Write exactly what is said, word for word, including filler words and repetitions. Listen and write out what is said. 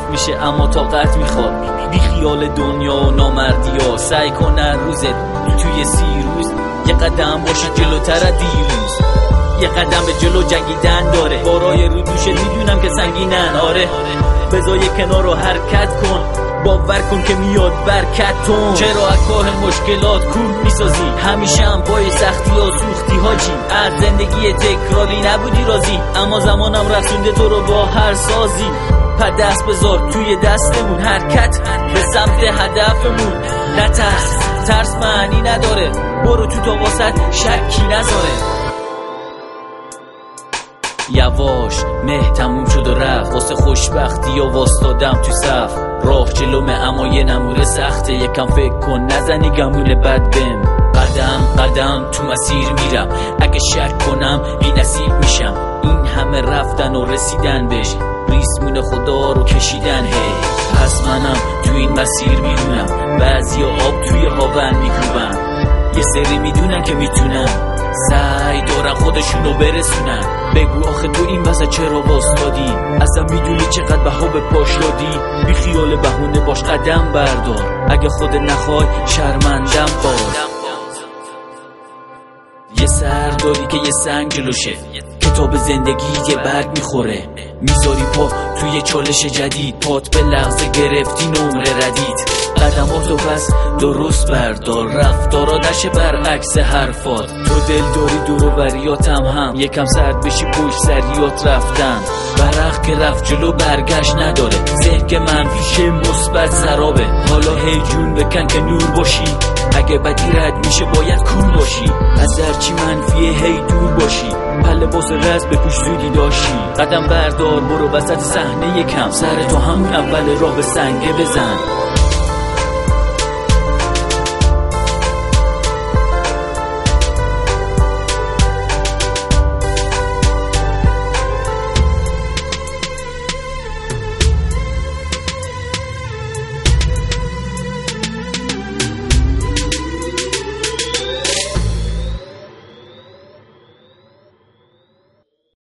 میشه اما طاقت میخواد. بی خیال دنیا و نامردی ها، سعی کن هر روزت توی سی روز یه قدم باشی جلوتر از دیروز. یه قدم به جلو جنگیدن داره، بارای رو دوشه میدونم که سنگینن. آره بذار کنار رو حرکت کن، باور کن که میاد برکتون. چرا از کاه مشکلات کور میسازی؟ همیشه هم پای سختی ها سوختی حاجی. از زندگی تکراری نبودی راضی، اما زمانم رسونده تو رو با هر سازی. پس دست بذار توی دستمون، حرکت به سمت هدفمون. نترس، ترس معنی نداره، برو تو تا واسط شکی نذاره. یواش مه تموم شد و رفت، واسه خوشبختی یا واستادم تو صف. راه جلومه اما یه نموره سخته، یکم فکر کن نزنی گمون بد بم. قدم قدم تو مسیر میرم، اگه شک کنم بی نصیب میشم. این همه رفتن و رسیدن بهش، ریسمون خدا رو کشیدن. هی پس منم تو این مسیر میدونم، بعضی آب توی هاون میکوبن. یه سری میدونن که میتونن، سعی دارن خودشونو برسونن. بگو آخه تو این وضع چرا واسطادی؟ اصلا میدونی چقدر بها به پاش دادی؟ بی خیال بهونه باش قدم بردار، اگه خود نخوای شرمندم باز. یه سر داری که یه سنگ جلوشه، کتاب زندگی یه برگ میخوره. میذاری پا توی چالش جدید، پات به لحظه گرفتی نمره ردید. قدماتو پس درست بردار، رفتارا نشه برعکس حرفات. تو دل داری دور و بریاتم هم یکم سرد بشی پشت سریات رفتن. برق که رفت جلو برگشت نداره، ذهن که منفیشه مثبت سرابه. حالا هی جون بکن که نور باشی، اگه بدی رد میشه باید کور باشی. از هرچی منفیه هی دور باشی، پله باز رز بپوش زودی داشی. قدم بردار برو وسط صحنه یکم، سر تو همون اول راه به سنگه بزن.